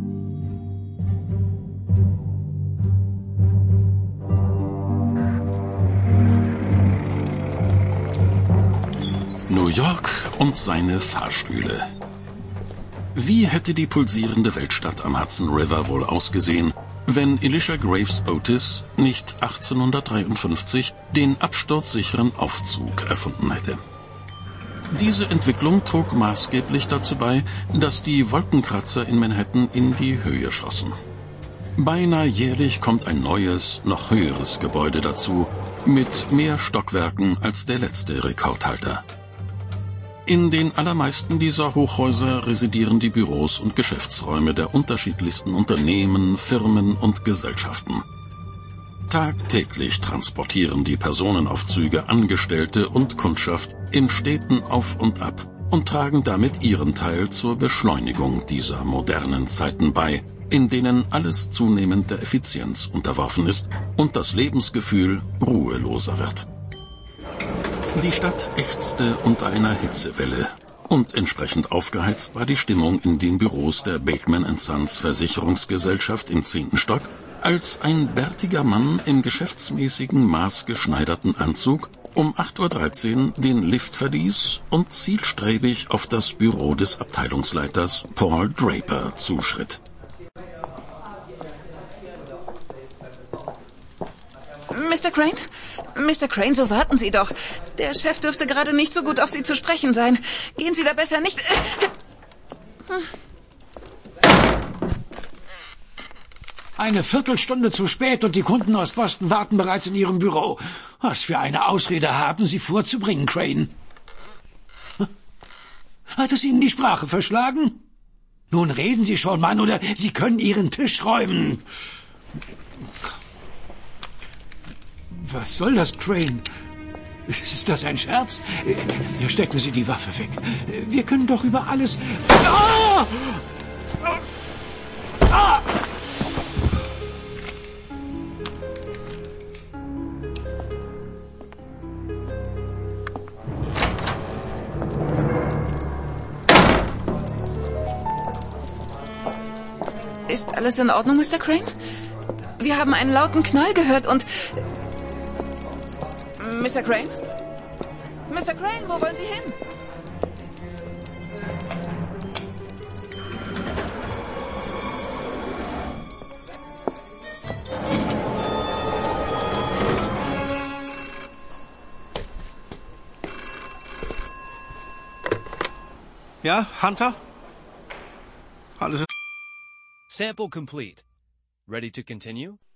New York und seine Fahrstühle. Wie hätte die pulsierende Weltstadt am Hudson River wohl ausgesehen, wenn Elisha Graves Otis nicht 1853 den absturzsicheren Aufzug erfunden hätte? Diese Entwicklung trug maßgeblich dazu bei, dass die Wolkenkratzer in Manhattan in die Höhe schossen. Beinahe jährlich kommt ein neues, noch höheres Gebäude dazu, mit mehr Stockwerken als der letzte Rekordhalter. In den allermeisten dieser Hochhäuser residieren die Büros und Geschäftsräume der unterschiedlichsten Unternehmen, Firmen und Gesellschaften. Tagtäglich transportieren die Personenaufzüge Angestellte und Kundschaft in Städten auf und ab und tragen damit ihren Teil zur Beschleunigung dieser modernen Zeiten bei, in denen alles zunehmend der Effizienz unterworfen ist und das Lebensgefühl ruheloser wird. Die Stadt ächzte unter einer Hitzewelle und entsprechend aufgeheizt war die Stimmung in den Büros der Bateman & Sons Versicherungsgesellschaft im 10. Stock, als ein bärtiger Mann im geschäftsmäßigen maßgeschneiderten Anzug um 8:13 Uhr den Lift verließ und zielstrebig auf das Büro des Abteilungsleiters Paul Draper zuschritt. Mr. Crane? Mr. Crane, so warten Sie doch. Der Chef dürfte gerade nicht so gut auf Sie zu sprechen sein. Gehen Sie da besser nicht... Eine Viertelstunde zu spät und die Kunden aus Boston warten bereits in Ihrem Büro. Was für eine Ausrede haben Sie vorzubringen, Crane? Hat es Ihnen die Sprache verschlagen? Nun reden Sie schon, Mann, oder Sie können Ihren Tisch räumen. Was soll das, Crane? Ist das ein Scherz? Stecken Sie die Waffe weg. Wir können doch über alles... Ah! Ah! Ist alles in Ordnung, Mr. Crane? Wir haben einen lauten Knall gehört und... Mr. Crane? Mr. Crane, wo wollen Sie hin? Ja, Hunter? Alles ist... Sample complete. Ready to continue?